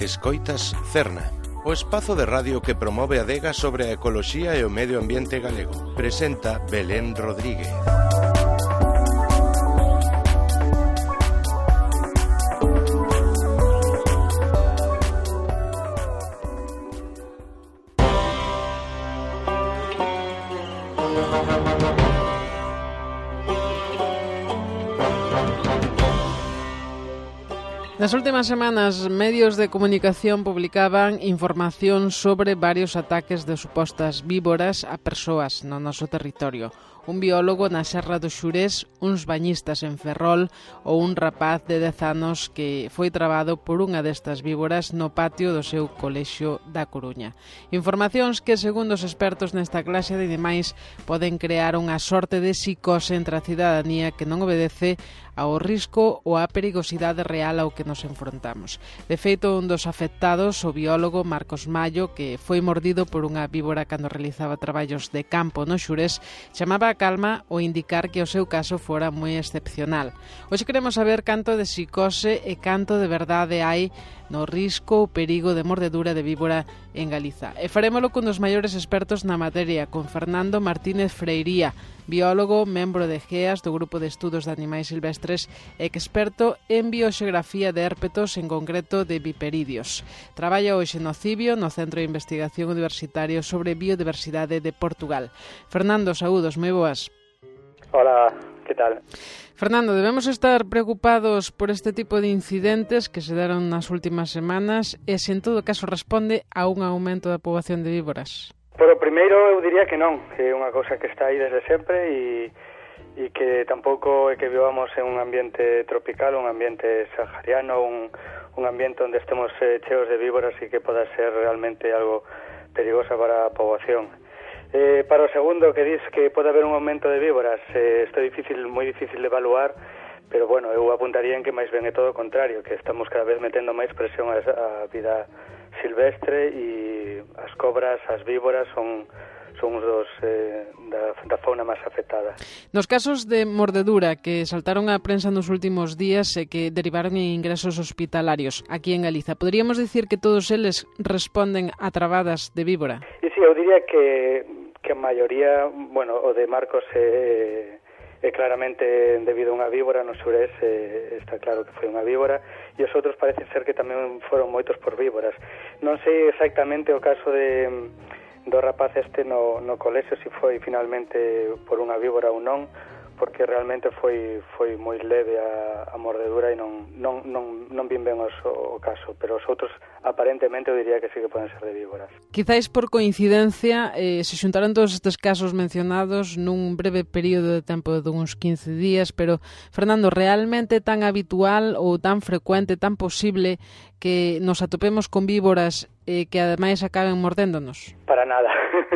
Escoitas Cerna, o espazo de radio que promove a adega sobre a ecoloxía e o medio ambiente galego. Presenta Belén Rodríguez. Nas últimas semanas, medios de comunicación publicaban información sobre varios ataques de supostas víboras a persoas no noso territorio. Un biólogo na Serra do Xurés, uns bañistas en Ferrol ou un rapaz de 10 anos que foi trabado por unha destas víboras no patio do seu colexio da Coruña. Informacións que, segundo os expertos nesta clase de animais, poden crear unha sorte de psicose entre a cidadanía que non obedece ao risco ou á perigosidade real ao que nos enfrontamos. De feito, un dos afectados, o biólogo Marcos Mallo, que foi mordido por unha víbora cando realizaba traballos de campo no Xurés, chamaba a calma ao indicar que o seu caso fora moi excepcional. Hoxe queremos saber canto de psicose e canto de verdade hai no risco ou perigo de mordedura de víbora en Galiza. E farémolo cun dos maiores expertos na materia, con Fernando Martínez Freiría, biólogo, membro de GEAS, do Grupo de Estudos de Animais Silvestres, e experto en bioxeografía de hérpetos, en concreto de viperidios. Traballa hoxe no CIBio, no Centro de Investigación Universitario sobre Biodiversidade de Portugal. Fernando, saúdos, moi boas. Hola, que tal? Fernando, debemos estar preocupados por este tipo de incidentes que se deron nas últimas semanas e se en todo caso responde a un aumento da poboación de víboras? Por o primeiro eu diría que non, que é unha cousa que está aí desde sempre e que tampouco é que vivamos en un ambiente tropical, un ambiente sahariano, un ambiente onde estemos cheos de víboras e que poda ser realmente algo perigosa para a poboación. Para o segundo, que dis que pode haber un aumento de víboras, isto é moi difícil de evaluar, pero bueno, eu apuntaría en que máis ben é todo o contrario, que estamos cada vez metendo máis presión á vida silvestre e as cobras, as víboras son uns dos da fauna máis afectada. Nos casos de mordedura que saltaron á prensa nos últimos días e que derivaron en ingresos hospitalarios aquí en Galiza, poderíamos dicir que todos eles responden a travadas de víbora? E si, eu diría que a maioría, bueno, o de Marcos é claramente debido a unha víbora no Xurés, está claro que foi unha víbora, e os outros parece ser que tamén foron moitos por víboras. Non sei exactamente o caso do rapaz este no colexio, se foi finalmente por unha víbora ou non, porque realmente foi moi leve a mordedura e non vin ben o caso, pero os outros aparentemente eu diría que sí que poden ser de víboras. Quizáis por coincidencia se xuntaron todos estes casos mencionados nun breve período de tempo de uns 15 días, pero Fernando, realmente tan habitual ou tan frecuente, tan posible que nos atopemos con víboras que ademais acaben mordéndonos? Para nada.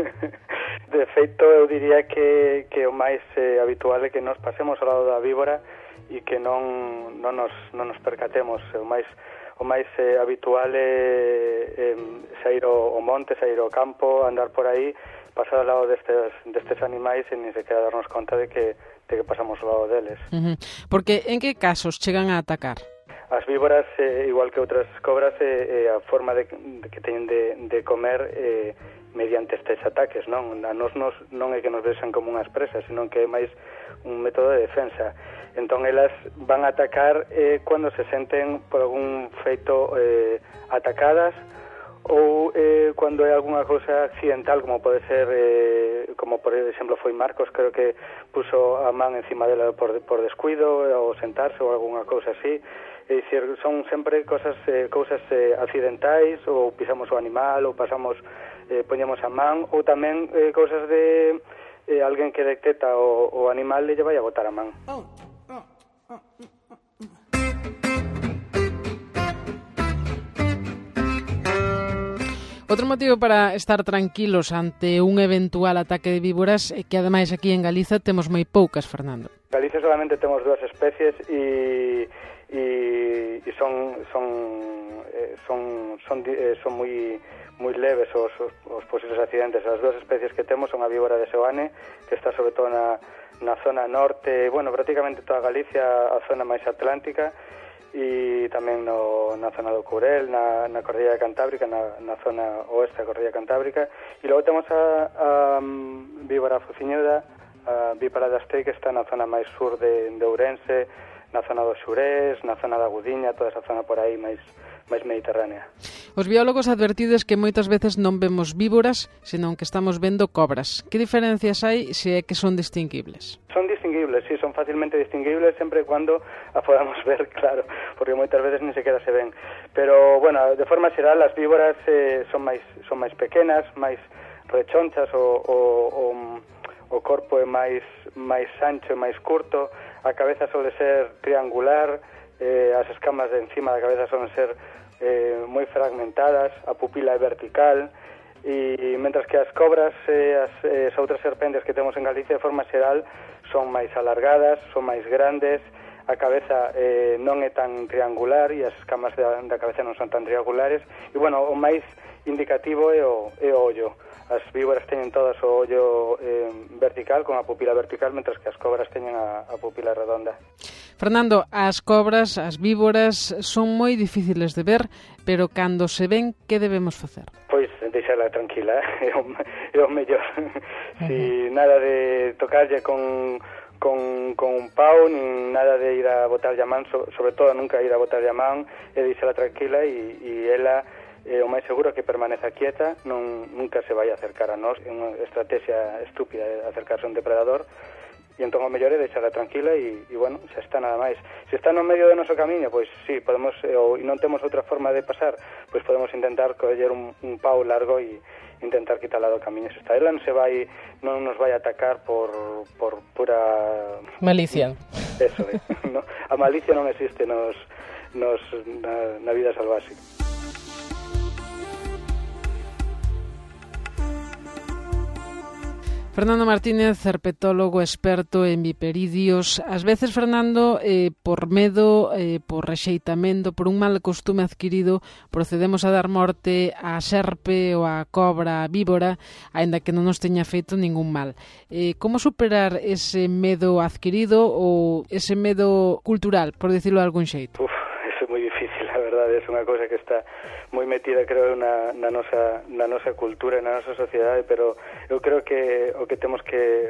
De feito, eu diría que o máis habitual é que nos pasemos ao lado da víbora e que non nos percatemos. O máis habitual é sair ao monte, sair ao campo, andar por aí, pasar ao lado destes animais e ni sequera darnos conta de que pasamos ao lado deles. Porque en que casos chegan a atacar? As víboras, igual que outras cobras, a forma que teñen de comer mediante estes ataques, non? A nos non é que nos vexan como unhas presas, senón que é máis un método de defensa. Entón, elas van a atacar cando se senten por algún feito atacadas ou cando é alguna cousa accidental, como pode ser, como por exemplo foi Marcos, creo que puso a man encima dela por descuido ou sentarse ou alguna cousa así. É dicir, son sempre cousas accidentais, ou pisamos o animal, ou poñemos a man, ou tamén cousas de alguén que detecta o animal e lle vai a botar a man. Outro motivo para estar tranquilos ante un eventual ataque de víboras é que ademais aquí en Galiza temos moi poucas, Fernando. En Galiza solamente temos 2 especies e son moi leves os posibles accidentes. As 2 especies que temos son a víbora de Seoane, que está sobre todo na zona norte, bueno, prácticamente toda Galicia, a zona máis atlántica, e ali tamén na zona do Courel, na Cordillera Cantábrica, na zona oeste da Cordillera Cantábrica, e logo temos a víbora fociñuda, a víbora da Astei, que está na zona máis sur de Ourense, na zona do Xurés, na zona da Gudiña, toda esa zona por aí máis mediterránea. Os biólogos advertides que moitas veces non vemos víboras, senón que estamos vendo cobras. Que diferencias hai se é que son distinguibles? Son distinguibles, sí, son fácilmente distinguibles sempre e cando a podamos ver, claro, porque moitas veces ni sequera se ven. Pero, bueno, de forma xeral, as víboras son máis pequenas, máis rechonchas, o corpo é máis ancho e máis curto, a cabeza sole ser triangular, as escamas de encima da cabeza solen ser moi fragmentadas, a pupila é vertical, e mentras que as cobras e as outras serpentes que temos en Galicia de forma xeral son máis alargadas, son máis grandes, a cabeza non é tan triangular e as escamas da cabeza non son tan triangulares, e, bueno, o máis indicativo é o ollo. As víboras teñen todas o ollo vertical, con a pupila vertical, mentras que as cobras teñen a pupila redonda. Fernando, as cobras, as víboras, son moi difíciles de ver, pero cando se ven, que debemos facer? Pois deixala tranquila, é o mellor. Si nada de tocarlle con un pau, nin nada de ir a botarlle a man, sobre todo nunca ir a botarlle a man, e deixala tranquila, e ela o máis seguro que permaneza quieta, nunca se vai acercar a nós. É unha estrategia estúpida acercarse a un depredador, e entón o mellor é deixala tranquila e bueno, xa está nada máis. Se está no medio do noso camiño, pois sí, podemos, e non temos outra forma de pasar, pois podemos intentar coller un pau largo e intentar quitala do camiño. Se está ela non nos vai atacar por pura malicia. Eso é, no? A malicia non existe na vida salvaxe. Fernando Martínez, herpetólogo experto en viperidios. Ás veces, Fernando, por medo, por rexeitamento, por un mal costume adquirido, procedemos a dar morte á serpe ou á cobra, á víbora, aínda que non nos teña feito ningún mal. Como superar ese medo adquirido ou ese medo cultural, por dicirlo de algún xeito? Eso é moi difícil, a verdade, é unha cousa que está moi metida, creo, na nosa cultura e na nosa sociedade, pero eu creo que o que temos que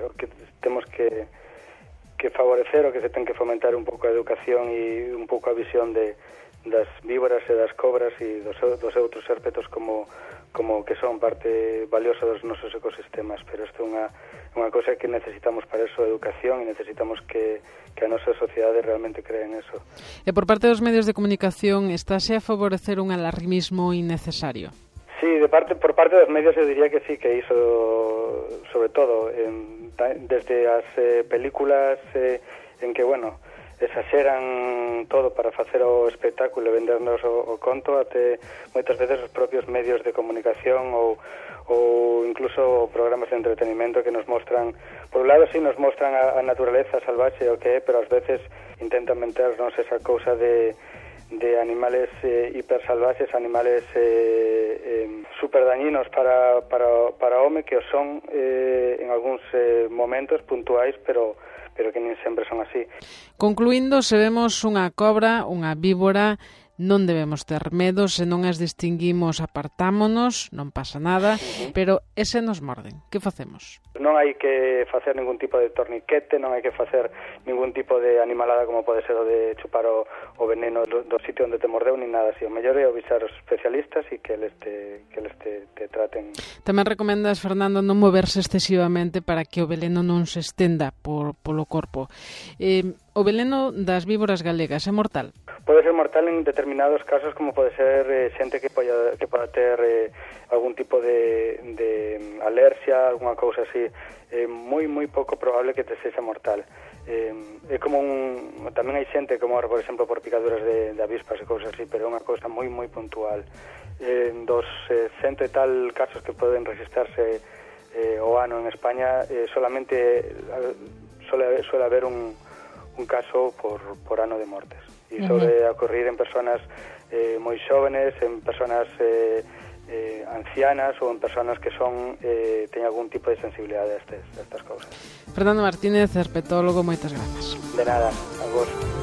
favorecer, o que se ten que fomentar un pouco a educación e un pouco a visión das víboras e das cobras e dos outros serpetos como que son parte valiosa dos nosos ecosistemas, pero isto é unha cousa que necesitamos para eso, educación, e necesitamos que a nosa sociedade realmente cree en eso. E por parte dos medios de comunicación, estáse a favorecer un alarmismo innecesario? Sí, por parte dos medios eu diría que sí, que iso, sobre todo, desde as películas en que, bueno, exageran todo para facer o espectáculo e vendernos o conto, até moitas veces os propios medios de comunicación ou incluso programas de entretenimento que nos mostran, por un lado sí nos mostran a naturaleza salvaxe o que é, pero ás veces intentan meternos esa cousa de animales hipersalvaxes, animales super dañinos para o home, que o son en algúns momentos puntuais, pero que nin sempre son así. Concluindo, se vemos unha cobra, unha víbora, non debemos ter medo, se non as distinguimos apartámonos, non pasa nada, pero ese nos morden, que facemos? Non hai que facer ningún tipo de torniquete, non hai que facer ningún tipo de animalada como pode ser o de chupar o veneno do sitio onde te mordeu, nin nada así. O mellor é avisar os especialistas e que eles te traten. Tamén recomendas, Fernando, non moverse excesivamente para que o veneno non se estenda polo corpo. O veneno das víboras galegas é mortal? Pode ser mortal en determinados casos, como pode ser xente que poda ter algún tipo de alerxia, alguna cousa así. Moi pouco probable que te sexa mortal. É como tamén hai xente que morre, por exemplo, por picaduras de avispas e cousas así, pero é unha cousa moi puntual. Dos 100 e tal casos que poden registrarse o ano en España, solamente suele haber un caso por ano de mortes. E suele ocurrir en personas moi xóvenes, en personas ancianas ou en personas que teñen algún tipo de sensibilidade a estas cousas. Fernando Martínez, herpetólogo, moitas grazas. De nada, a vos.